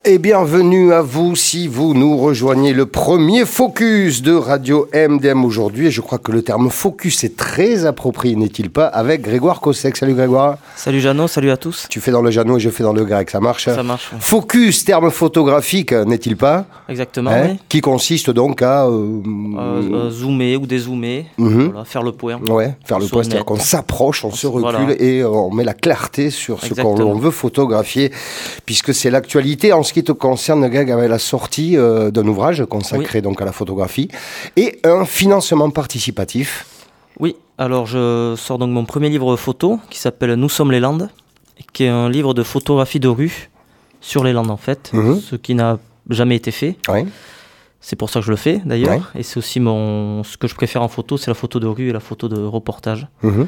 Et bienvenue à vous si vous nous rejoignez le premier focus de Radio MDM aujourd'hui. Et je crois que le terme focus est très approprié, n'est-il pas, avec Grégoire Cossec. Salut Grégoire. Salut Jeannot, salut à tous. Tu fais dans le Jeannot et je fais dans le grec, ça marche? Ça marche. Oui. Focus, terme photographique, n'est-il pas? Exactement, oui. Qui consiste donc à... zoomer ou dézoomer, voilà, faire le point. Ouais, faire le point, c'est-à-dire qu'on s'approche, on se recule et on met la clarté sur ce qu'on veut photographier, puisque c'est l'actualité en ce qui te concerne, Greg, avec la sortie d'un ouvrage consacré donc à la photographie et un financement participatif. Oui, alors je sors donc mon premier livre photo qui s'appelle Nous sommes les Landes, qui est un livre de photographie de rue sur les Landes en fait, ce qui n'a jamais été fait. Oui. C'est pour ça que je le fais d'ailleurs, et c'est aussi ce que je préfère en photo, c'est la photo de rue et la photo de reportage.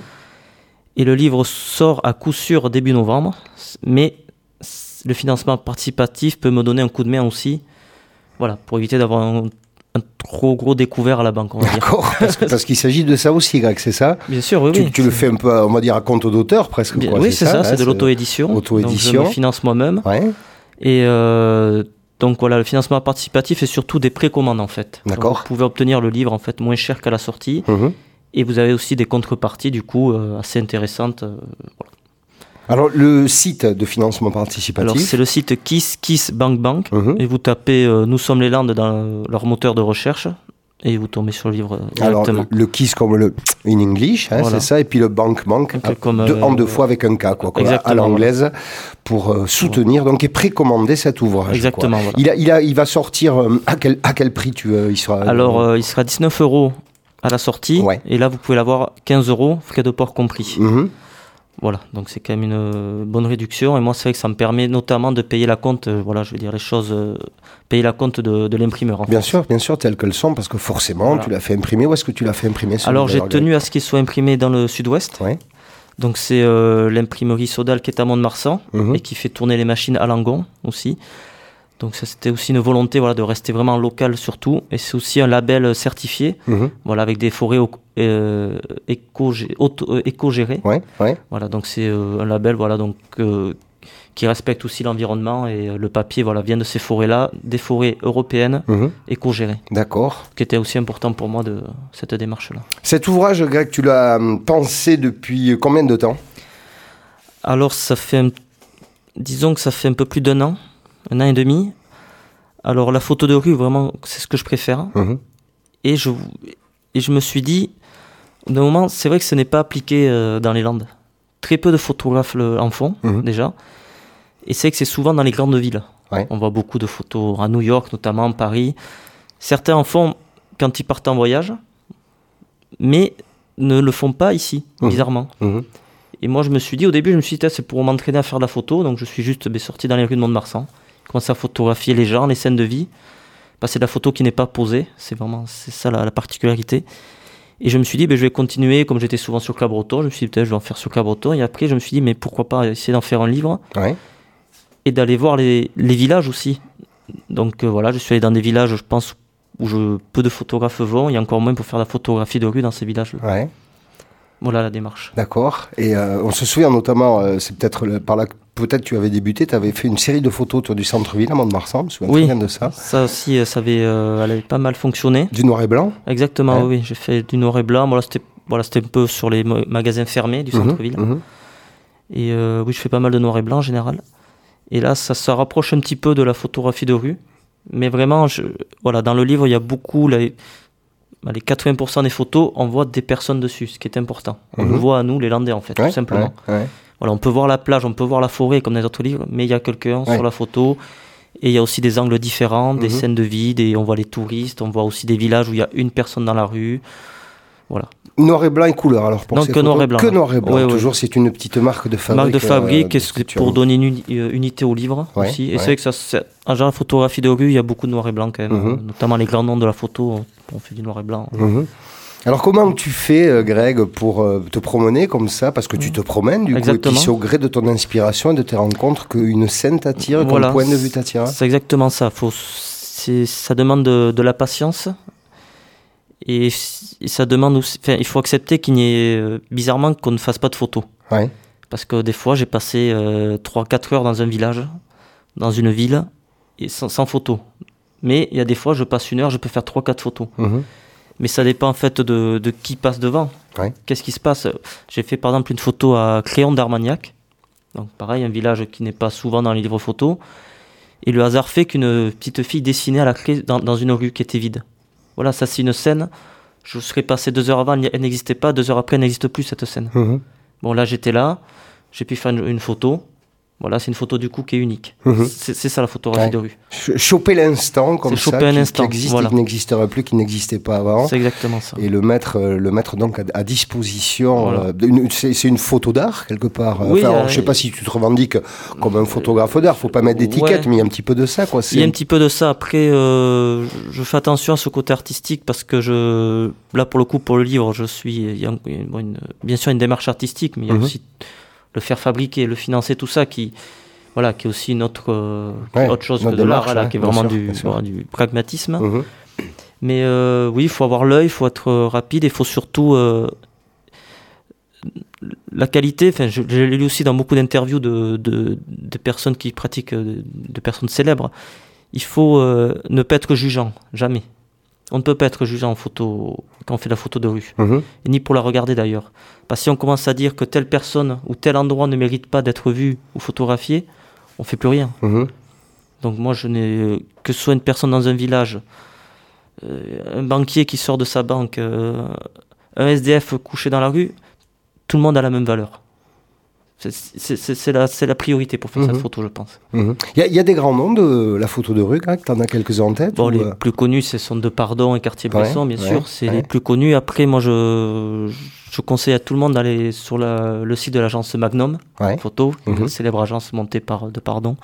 Et le livre sort à coup sûr début novembre, mais le financement participatif peut me donner un coup de main aussi, voilà, pour éviter d'avoir un trop gros découvert à la banque, on va dire. D'accord, parce qu'il s'agit de ça aussi, Greg, c'est ça? Bien sûr, oui. Tu le fais un peu, on va dire, à compte d'auteur, presque. Bien, oui, c'est ça, c'est de l'auto-édition. Donc je me finance moi-même. Ouais. Et donc voilà, le financement participatif est surtout des précommandes, en fait. D'accord. Donc, vous pouvez obtenir le livre, en fait, moins cher qu'à la sortie. Et vous avez aussi des contreparties, du coup, assez intéressantes. Voilà. Alors, le site de financement participatif... Alors, c'est le site KissKissBankBank. Et vous tapez Nous sommes les Landes dans leur moteur de recherche. Et vous tombez sur le livre directement. Alors, le Kiss comme le in English, voilà. C'est ça. Et puis le Bank, en deux fois avec un K, quoi à l'anglaise, pour soutenir donc, et précommander cet ouvrage. Exactement, voilà. Il va sortir à quel prix il sera? Alors, il sera 19 € à la sortie. Ouais. Et là, vous pouvez l'avoir 15 €, frais de port compris. Voilà, donc c'est quand même une bonne réduction. Et moi, c'est vrai que ça me permet notamment de payer la compte, voilà, je vais dire les choses, payer la compte de l'imprimeur. Bien sûr, telles qu'elles sont, parce que forcément, tu l'as fait imprimer. Où est-ce que tu l'as fait imprimer? Alors, j'ai tenu à ce qu'il soit imprimé dans le sud-ouest. Ouais. Donc, c'est l'imprimerie Sodal qui est à Mont-de-Marsan et qui fait tourner les machines à Langon aussi. Donc ça, c'était aussi une volonté, voilà, de rester vraiment local surtout. Et c'est aussi un label certifié, voilà, avec des forêts éco-gérées. Voilà, donc c'est un label, voilà, donc qui respecte aussi l'environnement, et le papier, voilà, vient de ces forêts-là, des forêts européennes éco-gérées. D'accord. Ce qui était aussi important pour moi de cette démarche-là. Cet ouvrage, Greg, tu l'as pensé depuis combien de temps? Alors disons que ça fait un peu plus d'un an et demi. Alors la photo de rue, vraiment, c'est ce que je préfère. Et je me suis dit, d'un moment, c'est vrai que ce n'est pas appliqué dans les Landes. Très peu de photographes en font, déjà. Et c'est que c'est souvent dans les grandes villes. Ouais. On voit beaucoup de photos à New York, notamment, Paris. Certains en font quand ils partent en voyage, mais ne le font pas ici, bizarrement. Et moi, je me suis dit, au début, c'est pour m'entraîner à faire de la photo. Donc je suis juste sorti dans les rues de Mont-de-Marsan, commencer à photographier les gens, les scènes de vie. C'est de la photo qui n'est pas posée, c'est ça la particularité. Et je me suis dit, je vais continuer, comme j'étais souvent sur Cabreton, je me suis dit, peut-être je vais en faire sur Cabreton. Et après, je me suis dit, mais pourquoi pas essayer d'en faire un livre et d'aller voir les villages aussi. Donc voilà, je suis allé dans des villages, je pense, où peu de photographes vont, et encore moins pour faire la photographie de rue dans ces villages-là. Ouais. Voilà la démarche. D'accord. Et on se souvient notamment, c'est peut-être par là que peut-être tu avais débuté, tu avais fait une série de photos autour du centre-ville à Mont-de-Marsan, je me souviens très bien de ça. Ça aussi, elle avait pas mal fonctionné. Du noir et blanc? Exactement, oui. J'ai fait du noir et blanc. C'était un peu sur les magasins fermés du centre-ville. Et oui, je fais pas mal de noir et blanc en général. Et là, ça rapproche un petit peu de la photographie de rue. Mais vraiment, dans le livre, il y a beaucoup... les 80% des photos, on voit des personnes dessus, ce qui est important. On nous voit à nous, les Landais, en fait, tout simplement. Voilà, on peut voir la plage, on peut voir la forêt, comme dans les autres livres, mais il y a quelqu'un sur la photo. Et il y a aussi des angles différents, des scènes de vie, on voit les touristes, on voit aussi des villages où il y a une personne dans la rue. Voilà. Noir et blanc et couleur, alors pour donc, ces photos. Noir et blanc. Que noir et blanc, oui, toujours, c'est une petite marque de fabrique. Marque de fabrique, pour donner une unité au livre aussi. Et c'est vrai que en genre, la photographie de rue, il y a beaucoup de noir et blanc quand même. Notamment les grands noms de la photo, on fait du noir et blanc. Alors comment tu fais, Greg, pour te promener comme ça? Parce que tu te promènes, du coup, et puis c'est au gré de ton inspiration et de tes rencontres qu'une scène t'attire, qu'un point de vue t'attire. C'est exactement ça. Ça demande de la patience. Et ça demande aussi, il faut accepter qu'il n'y ait, bizarrement, qu'on ne fasse pas de photos. Ouais. Parce que des fois, j'ai passé 3-4 heures dans un village, dans une ville, et sans photo. Mais il y a des fois, je passe 1 heure, je peux faire 3-4 photos. Mais ça dépend en fait de qui passe devant. Ouais. Qu'est-ce qui se passe? J'ai fait par exemple une photo à Cléon d'Armagnac. Donc pareil, un village qui n'est pas souvent dans les livres photos. Et le hasard fait qu'une petite fille dessinait à la clé dans une rue qui était vide. Voilà, ça c'est une scène. Je serais passé 2 heures avant, elle n'existait pas. 2 heures après, elle n'existe plus cette scène. Bon, là j'étais là, j'ai pu faire une photo. Voilà, c'est une photo du coup qui est unique. C'est ça la photographie de rue. Choper l'instant comme ça, qui existe voilà. et qui n'existerait plus, qui n'existait pas avant. C'est exactement ça. Et le mettre donc à disposition. Voilà. C'est une photo d'art quelque part. Oui, enfin, je sais pas si tu te revendiques comme un photographe d'art. Faut pas mettre d'étiquette, mais il y a un petit peu de ça, quoi. Il y a un petit peu de ça. Après, je fais attention à ce côté artistique parce que là pour le coup pour le livre, il y a bien sûr une démarche artistique, mais il y a aussi le faire fabriquer, le financer, tout ça qui est aussi autre chose que de l'art, qui est vraiment du pragmatisme. Mais oui, il faut avoir l'œil, il faut être rapide, il faut surtout la qualité. Enfin, je l'ai lu aussi dans beaucoup d'interviews de personnes qui pratiquent, de personnes célèbres. Il faut ne pas être jugeant, jamais. On ne peut pas être jugeant en photo quand on fait de la photo de rue, et ni pour la regarder d'ailleurs. Parce que si on commence à dire que telle personne ou tel endroit ne mérite pas d'être vu ou photographié, on fait plus rien. Donc moi, que ce soit une personne dans un village, un banquier qui sort de sa banque, un SDF couché dans la rue, tout le monde a la même valeur. C'est la priorité pour faire cette photo, je pense. Il y a des grands noms de la photo de rue, tu en as quelques-uns en tête? Bon, les plus connus, ce sont Depardon et Cartier-Bresson, bien sûr. C'est les plus connus. Après, moi, je conseille à tout le monde d'aller sur le site de l'agence Magnum Photo, une célèbre agence montée par Depardon.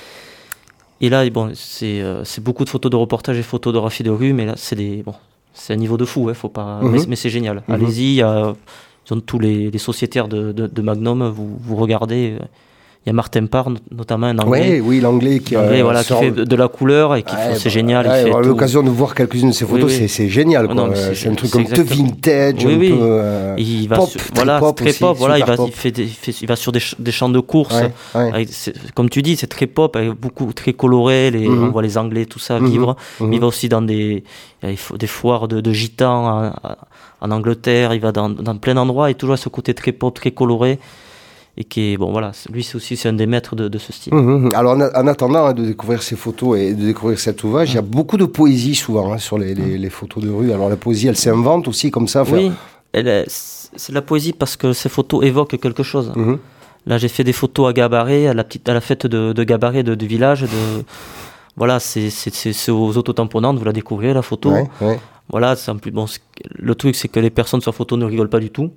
Et là, bon, c'est beaucoup de photos de reportage et photographie de rue, mais là, c'est un niveau de fou, faut pas. Mais c'est génial. Allez-y, tous les sociétaires de Magnum, vous regardez. Il y a Martin Parr, notamment un Anglais. Oui, l'Anglais qui fait de la couleur et c'est génial. On a l'occasion de voir quelques-unes de ses photos, c'est génial. C'est un truc comme de vintage, un peu il va pop, très pop. Voilà, il va sur des champs de course. Comme tu dis, c'est très pop, avec beaucoup très coloré. On voit les Anglais, tout ça vivre. Mais il va aussi dans des foires de gitans en Angleterre. Il va dans plein d'endroits et toujours à ce côté très pop, très coloré. Et qui est, lui c'est un des maîtres de ce style. Alors en attendant de découvrir ces photos et de découvrir cet ouvrage, il y a beaucoup de poésie souvent sur les photos de rue. Alors la poésie, elle s'invente aussi comme ça. Oui, c'est la poésie parce que ces photos évoquent quelque chose. Là j'ai fait des photos à Gabarret, à la fête de Gabarret du village. Voilà, c'est aux autotamponnantes, vous la découvrez la photo. Voilà, le truc c'est que les personnes sur photo ne rigolent pas du tout.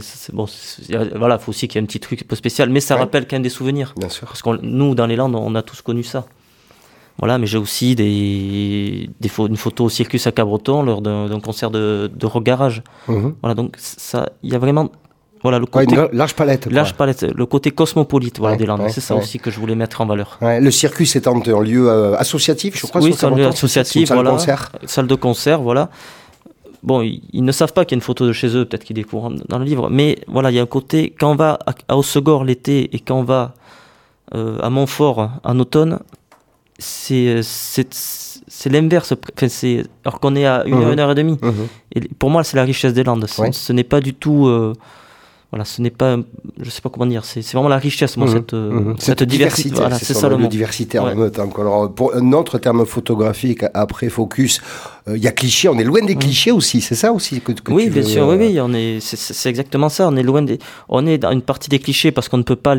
Voilà, faut aussi qu'il y ait un petit truc un peu spécial, mais ça rappelle quand même des souvenirs. Bien sûr. Parce que nous, dans les Landes, on a tous connu ça. Voilà, mais j'ai aussi une photo au Circus à Cabreton lors d'un concert de rock garage. Voilà, donc ça, il y a vraiment, le côté une large palette. Le côté cosmopolite, des Landes. C'est ça aussi que je voulais mettre en valeur. Le Circus étant un lieu associatif, je crois. Oui, c'est un lieu associatif. Salle de concert. Salle de concert, voilà. Bon, ils ne savent pas qu'il y a une photo de chez eux, peut-être qu'ils découvrent dans le livre, mais voilà, il y a un côté, quand on va à Hossegor l'été et quand on va à Montfort en automne, c'est l'inverse. Alors qu'on est à 1h30. Et pour moi, c'est la richesse des Landes. Ce n'est pas du tout... ce n'est pas, je sais pas comment dire, c'est vraiment la richesse, cette diversité. Voilà, c'est ça le mot. Diversité en même temps. Alors, pour un autre terme photographique, après Focus, il y a clichés, on est loin des clichés aussi, c'est ça aussi que oui, bien sûr, oui, c'est exactement ça, on est dans une partie des clichés parce qu'on ne peut pas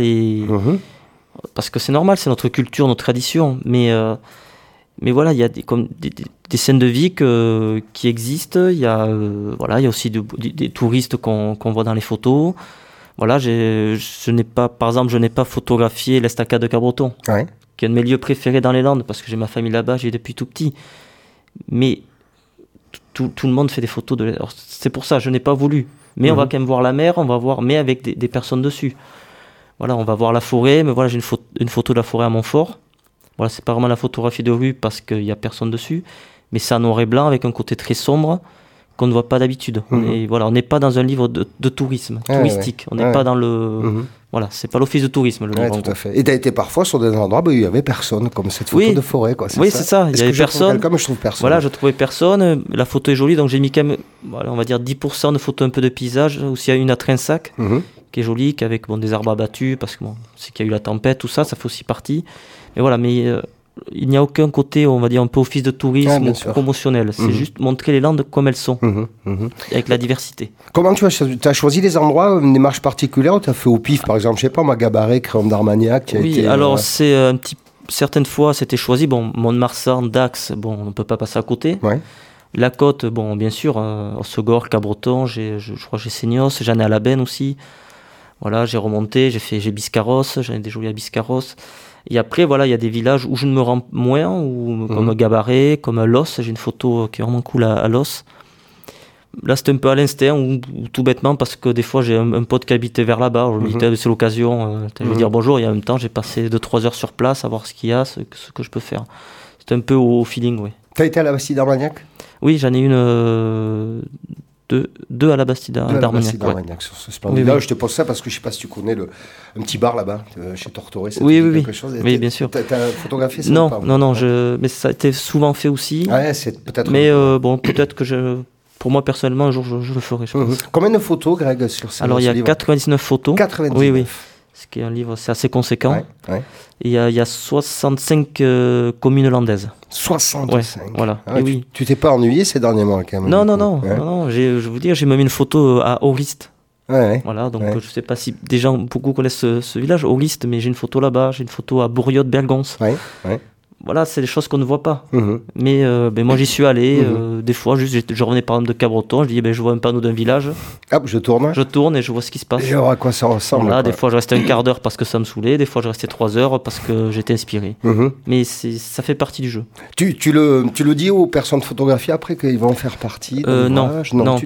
parce que c'est normal, c'est notre culture, notre tradition, mais voilà, il y a des scènes de vie qui existent. Il y a aussi des touristes qu'on voit dans les photos. Voilà, je n'ai pas photographié l'Estacade de Cabreton, qui est un de mes lieux préférés dans les Landes parce que j'ai ma famille là-bas, j'ai depuis tout petit. Mais tout le monde fait des photos alors, c'est pour ça, je n'ai pas voulu. Mais on va quand même voir la mer, on va voir, mais avec des personnes dessus. Voilà, on va voir la forêt, mais voilà, j'ai une photo de la forêt à Montfort. Voilà, c'est pas vraiment la photographie de rue parce qu'il y a personne dessus, mais c'est en noir et blanc avec un côté très sombre qu'on ne voit pas d'habitude. On n'est pas dans un livre de tourisme, touristique. On n'est pas dans le... Voilà, c'est pas l'office de tourisme, le livre. Tout à fait. Et tu as été parfois sur des endroits où il n'y avait personne, comme cette photo de forêt, quoi. C'est ça. Il y avait personne. Comme je trouve personne. Voilà, je trouvais personne. La photo est jolie, donc j'ai mis quand même, on va dire 10% de photos un peu de paysage. Aussi, il y a une à Trinsac, qui est jolie, avec des arbres abattus, parce que c'est qu'il y a eu la tempête, tout ça, ça fait aussi partie. Mais voilà, il n'y a aucun côté, on va dire, un peu office de tourisme ou promotionnel. C'est juste montrer les Landes comme elles sont, avec la diversité. Comment tu as choisi les endroits, une démarche particulière, ou tu as fait au pif, par exemple, je sais pas, Gabaret, Créon d'Armagnac alors c'est un petit... Certaines fois, c'était choisi. Mont-de-Marsan, Dax, on ne peut pas passer à côté. Ouais. La côte, bien sûr, Hossegor, Cabreton, je crois que j'ai Seignos, j'en ai à la Benne aussi. Voilà, j'ai remonté, j'ai Biscarros, j'en ai des jolis à Biscarros. Et après, voilà, il y a des villages où je me rends moins, comme Gabaret, comme Los. J'ai une photo qui est vraiment cool à Los. Là, c'était un peu à l'instinct, ou tout bêtement, parce que des fois, j'ai un pote qui habitait vers là-bas. Je me dis, c'est l'occasion, je vais dire bonjour. Et en même temps, j'ai passé 2-3 heures sur place à voir ce qu'il y a, ce que je peux faire. C'était un peu au feeling, oui. Tu as été à la Bastide d'Armagnac ? Oui, j'en ai une... Deux à la Bastide d'Armagnac. Sur ce splendide. Là, je te pose ça parce que je ne sais pas si tu connais un petit bar là-bas, chez Tortoré. Oui, chose. Oui, bien sûr. Tu as photographié ça? Non, mais ça a été souvent fait aussi. Ouais, c'est peut-être. Mais peut-être que pour moi, personnellement, un jour, je le ferai, je pense. Combien de photos, Greg, sur ce livre ? Alors, il y a 99 photos. 99. Oui. Ce qui est un livre, c'est assez conséquent. Ouais. Et il y a 65 communes landaises. 65. Voilà. Tu t'es pas ennuyé ces derniers mois, quand même? Non. Je vous dire, j'ai même une photo à Auriste. Ouais. Voilà, donc je sais pas si des gens, beaucoup connaissent ce village, Auriste, mais j'ai une photo là-bas, j'ai une photo à Bourriot-de-Bergons. Ouais. Voilà, c'est des choses qu'on ne voit pas. Mais moi, j'y suis allé. Des fois, je revenais par exemple de Cabreton. Je dis, je vois un panneau d'un village. Hop, je tourne. Je tourne et je vois ce qui se passe. Et à quoi ça ressemble. Voilà, des fois, je restais un quart d'heure parce que ça me saoulait. Des fois, je restais 3 heures parce que j'étais inspiré. Mais ça fait partie du jeu. Tu le dis aux personnes photographiées après qu'ils vont faire partie de l'ouvrage ? Non,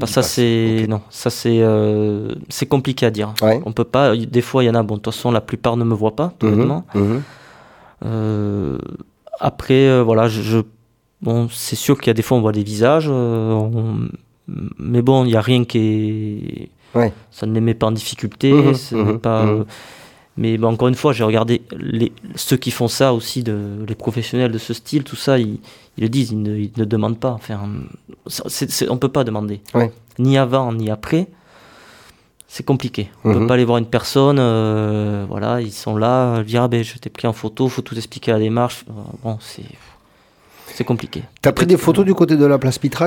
c'est compliqué à dire. Ouais. On peut pas. Des fois, il y en a. De toute façon, la plupart ne me voient pas, tout bêtement. Après, voilà, c'est sûr qu'il y a des fois on voit des visages, mais il n'y a rien qui est... Ouais. Ça ne les met pas en difficulté. Mais encore une fois, j'ai regardé ceux qui font ça aussi, les professionnels de ce style, tout ça, ils le disent, ils ne demandent pas. Enfin, on ne peut pas demander. Ouais. Ni avant, ni après. C'est compliqué. On ne peut pas aller voir une personne, voilà, ils sont là, dire je t'ai pris en photo, il faut tout expliquer la démarche. C'est compliqué. Tu as pris des photos du côté de la place Pitrac ?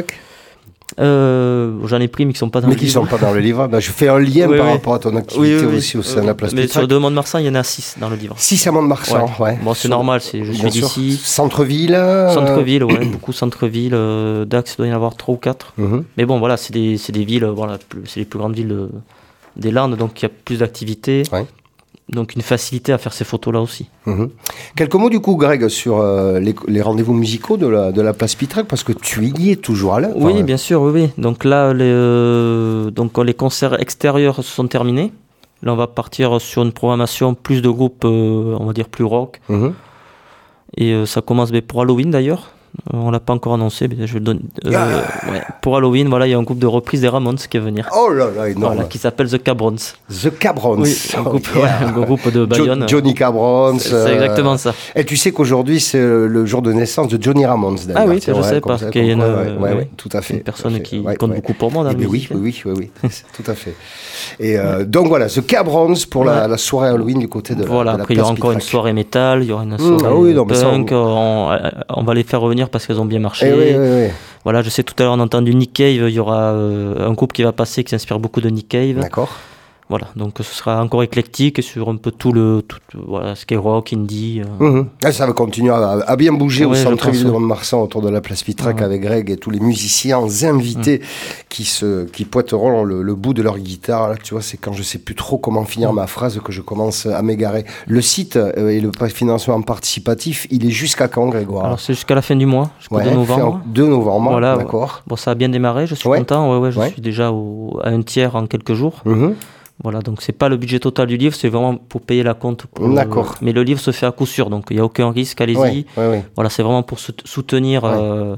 J'en ai pris, mais qui ne sont pas dans le livre. Mais qui ne sont pas dans le livre. Je fais un lien par rapport à ton activité aussi au sein de la place Pitrac. Mais sur de Mont-de-Marsan, il y en a 6 dans le livre. 6 à Mont-de-Marsan, ouais. Bon, c'est normal, je suis d'ici. Centre-ville Centre-ville, beaucoup centre-ville. Dax, il doit y en avoir 3 ou 4. Mais bon, voilà, c'est des villes, voilà, c'est les plus grandes villes des Landes, donc il y a plus d'activités. Ouais. Donc une facilité à faire ces photos-là aussi. Quelques mots du coup, Greg, sur les rendez-vous musicaux de la place Pitrac, parce que tu y es toujours à l'heure. Oui, bien sûr, oui. Donc là, les concerts extérieurs se sont terminés. Là, on va partir sur une programmation plus de groupes, on va dire plus rock. Et ça commence pour Halloween d'ailleurs. On l'a pas encore annoncé, mais je vais le donner. Pour Halloween, voilà, il y a un groupe de reprise des Ramones qui va venir. Oh là là, énorme. Voilà, qui s'appelle The Cabrons. The Cabrons. Oui, un groupe de Bayonne. Johnny Cabrons. C'est exactement ça. Et tu sais qu'aujourd'hui, c'est le jour de naissance de Johnny Ramones. Ah oui, je sais pas. Qu'il y a tout à fait. Une personne qui compte beaucoup pour moi dans la musique. Oui, tout à fait. Et donc voilà, The Cabrons pour la soirée Halloween du côté de la place Pitrac. Voilà, après il y aura encore une soirée métal, il y aura une soirée punk. On va les faire revenir parce qu'elles ont bien marché. Oui. Voilà, je sais, tout à l'heure on a entendu Nick Cave, il y aura un groupe qui va passer qui s'inspire beaucoup de Nick Cave. D'accord. Voilà, donc ce sera encore éclectique sur un peu tout voilà, ce qui est rock, indie. Ça va continuer à bien bouger au centre-ville de Mont-de-Marsan autour de la place Pitrac avec Greg et tous les musiciens invités qui pointeront le bout de leur guitare. Là, tu vois, c'est quand je sais plus trop comment finir ma phrase que je commence à m'égarer. Le site et le financement participatif, il est jusqu'à quand, Grégoire ? Alors c'est jusqu'à la fin du mois, jusqu'au 2 novembre. 2 novembre, voilà, d'accord. Bon, ça a bien démarré, je suis content. Je suis déjà à un tiers en quelques jours. Voilà, donc c'est pas le budget total du livre, c'est vraiment pour payer la compte. D'accord. Mais le livre se fait à coup sûr, donc il n'y a aucun risque, allez-y. Voilà, c'est vraiment pour soutenir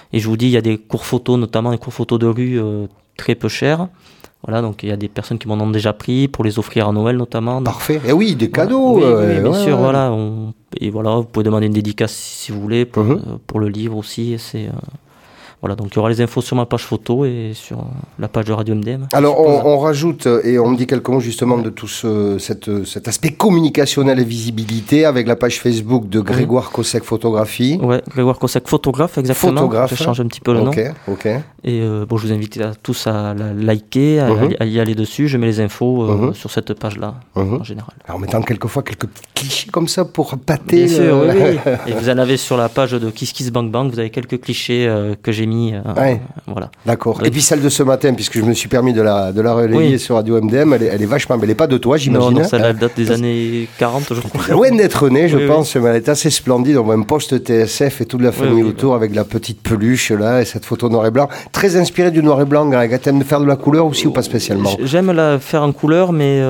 Et je vous dis, il y a des cours photos, notamment des cours photos de rue très peu chers. Voilà, donc il y a des personnes qui m'en ont déjà pris pour les offrir à Noël notamment. Parfait. Et oui, des cadeaux. Oui, bien sûr, voilà. Et voilà, vous pouvez demander une dédicace si vous voulez pour le livre aussi. Voilà, donc il y aura les infos sur ma page photo et sur la page de Radio MDM. Alors on rajoute, et on me dit quelques mots justement de tout cet aspect communicationnel et visibilité avec la page Facebook de Grégoire Cossec Photographie. Ouais, Grégoire Cossec Photographe, exactement. Photographe. Je change un petit peu le nom. Ok. Et je vous invite tous à la liker, à y aller dessus. Je mets les infos sur cette page-là, en général. Alors en mettant quelquefois quelques petits clichés comme ça pour pâter. Bien sûr, oui. Et vous en avez sur la page de Kiss Kiss Bang Bang, vous avez quelques clichés que j'ai mis. Voilà. D'accord. Et puis celle de ce matin, puisque je me suis permis de la relayer sur Radio MDM, elle est vachement belle. Elle n'est pas de toi, j'imagine. Non, celle-là date des années 40, je crois. Loin d'être née, je pense, mais elle est assez splendide. On voit un poste TSF et toute la famille autour avec la petite peluche là et cette photo noir et blanc. Très inspirée du noir et blanc, Greg. T'aimes faire de la couleur aussi ou pas spécialement? J'aime la faire en couleur, mais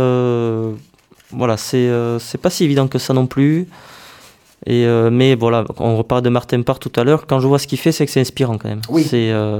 voilà, c'est pas si évident que ça non plus. Mais voilà, on reparle de Martin Parr tout à l'heure. Quand je vois ce qu'il fait, c'est que c'est inspirant quand même. Oui.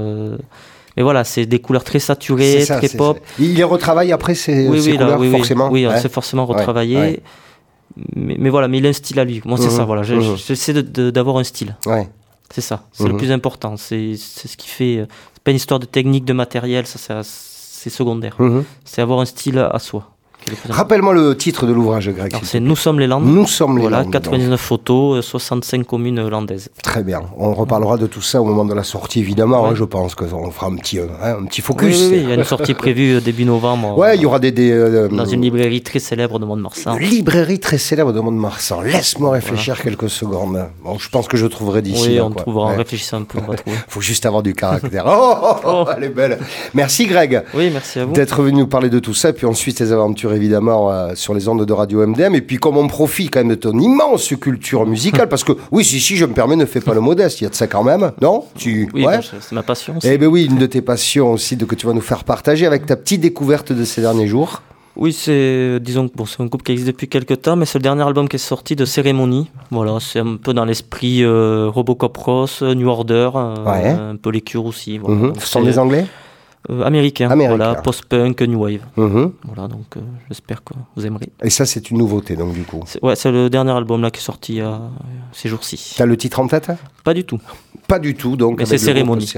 Mais voilà, c'est des couleurs très saturées, très pop. Il les retravaille après ces couleurs, forcément. Oui, c'est forcément retravaillé. Ouais. Mais voilà, mais il a un style à lui. Moi, c'est ça. Voilà, j'essaie d'avoir un style. Ouais. C'est ça. C'est le plus important. C'est ce qui fait. C'est pas une histoire de technique, de matériel. Ça c'est secondaire. C'est avoir un style à soi. Rappelle-moi le titre de l'ouvrage, Greg. Alors, c'est Nous sommes les Landes. Nous sommes les Landes. 99 photos, 65 communes landaises. Très bien. On reparlera de tout ça au moment de la sortie, évidemment. Je pense qu'on fera un petit focus. Oui, il y a une sortie prévue début novembre. Ouais, il y aura dans une librairie très célèbre de Mont-de-Marsan. Une librairie très célèbre de Mont-de-Marsan. Laisse-moi réfléchir quelques secondes. Bon, je pense que je trouverai d'ici. Oui, on trouvera. En réfléchissant un peu, on va trouver. Faut juste avoir du caractère. Elle est belle. Merci, Greg. Oui, merci à vous. D'être venu nous parler de tout ça. Puis ensuite, tes aventures, évidemment, sur les ondes de Radio MDM. Et puis, comme on profite quand même de ton immense culture musicale, parce que, oui, si, je me permets, ne fais pas le modeste. Il y a de ça quand même, non? Oui, c'est ma passion aussi. Eh bien oui, une de tes passions aussi que tu vas nous faire partager avec ta petite découverte de ces derniers jours. Oui, disons que c'est un groupe qui existe depuis quelques temps, mais c'est le dernier album qui est sorti de Cérémonie. Voilà, c'est un peu dans l'esprit Robocop Ross, New Order, un peu les Cure aussi. Voilà. Ce sont des Anglais? Américain, voilà, post-punk, new wave. Voilà, donc j'espère que vous aimerez. Et ça, c'est une nouveauté, donc, du coup. C'est le dernier album là qui est sorti ces jours-ci. T'as le titre en tête? Pas du tout. Pas du tout, donc. Mais c'est Cérémonie.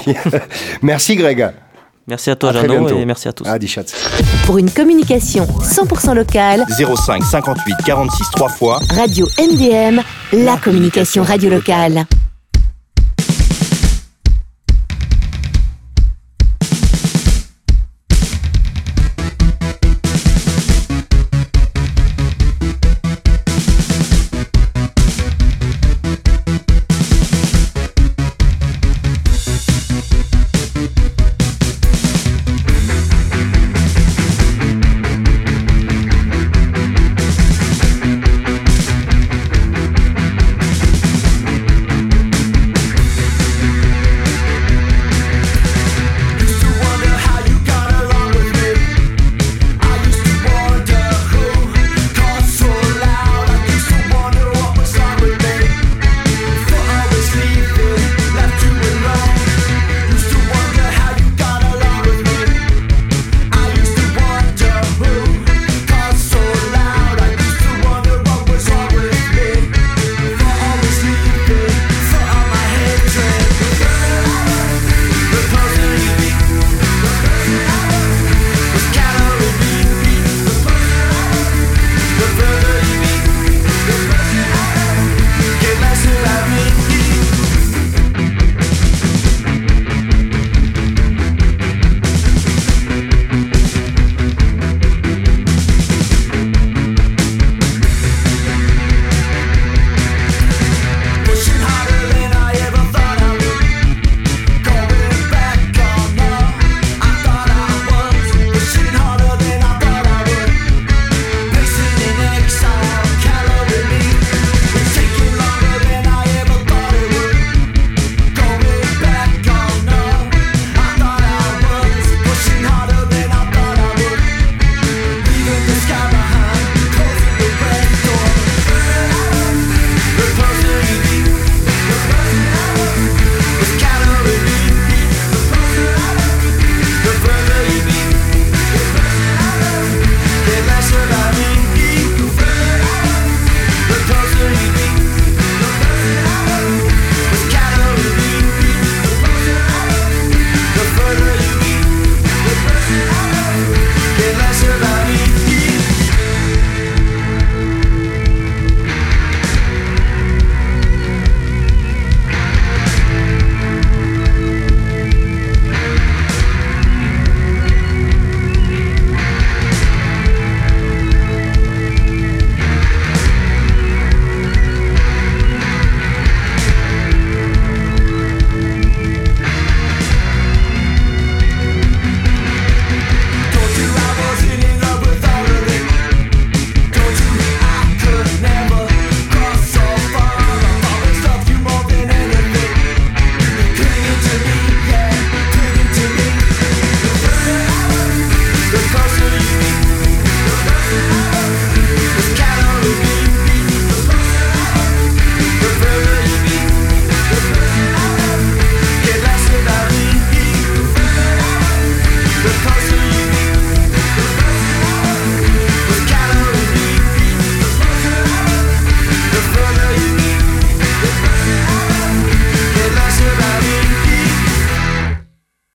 Merci, Greg. Merci à toi, Jeannot, et merci à tous. Pour une communication 100% locale, 05 58 46 3 fois. Radio MDM, la communication radio locale.